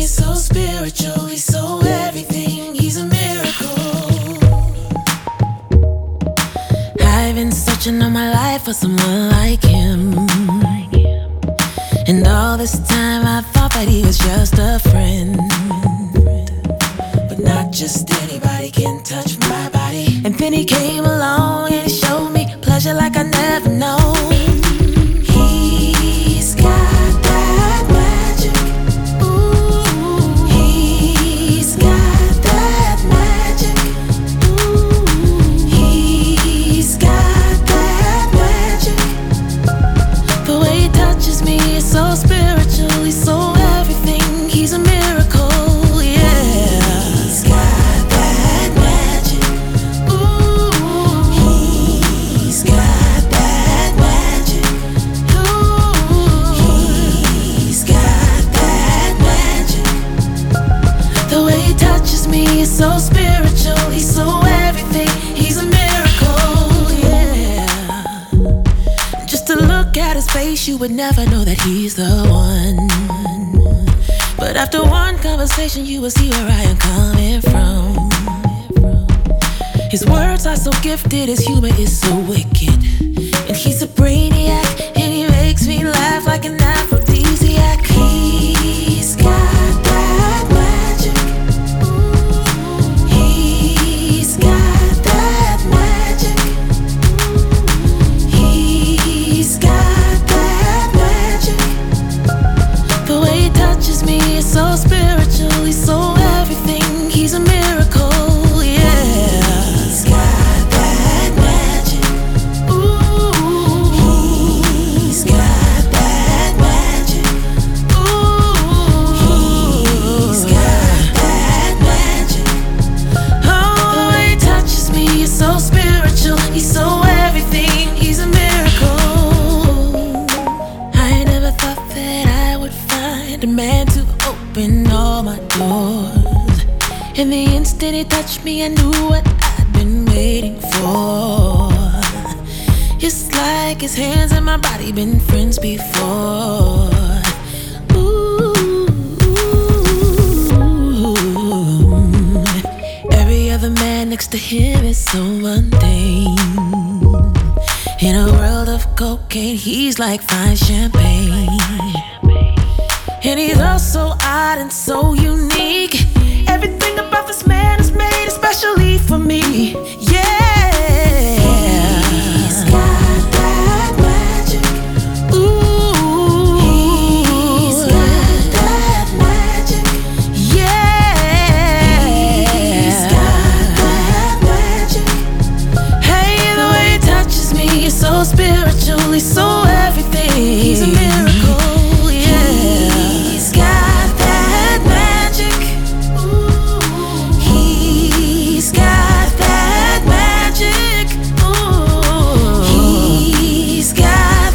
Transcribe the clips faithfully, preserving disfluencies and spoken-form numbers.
is so spiritual, he's so everything, he's a miracle. I've been searching all my life for someone like him, and all this time I thought that he was just a friend. But not just anybody can touch my body. And then he came along and he showed me pleasure like I never known. He's got that magic. Ooh, he's got that magic. Ooh, he's got that magic. The way he touches me is so spiritual, he's so everything, he's a miracle. He's so spiritual, he's so everything, he's a miracle, yeah. Just to look at his face, you would never know that he's the one. But after one conversation, you will see where I am coming from. His words are so gifted, his humor is so wicked, and he's a brainiac, and he makes me laugh like an aphrodisiac. He's got that magic. He's so spiritual, he's so everything, he's a miracle, yeah. He's got that magic. Ooh, he's got that magic. Ooh, he's got that magic. Oh, the way he touches me is so spiritual, he's so everything, he's a miracle. I never thought that I would find a man to open all my doors. And the instant he touched me, I knew what I'd been waiting for. It's like his hands and my body been friends before. Ooh, every other man next to him is so mundane. In a world of cocaine, he's like fine champagne. And he's all so odd and so unique. Everything about this man is made especially for me. Yeah, he's got that magic. Ooh, he's got that magic. Yeah, he's got that magic. Hey, the way he touches me is so spiritual, he's so everything, he's a miracle.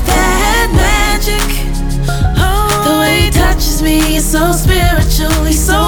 So spiritual, he's so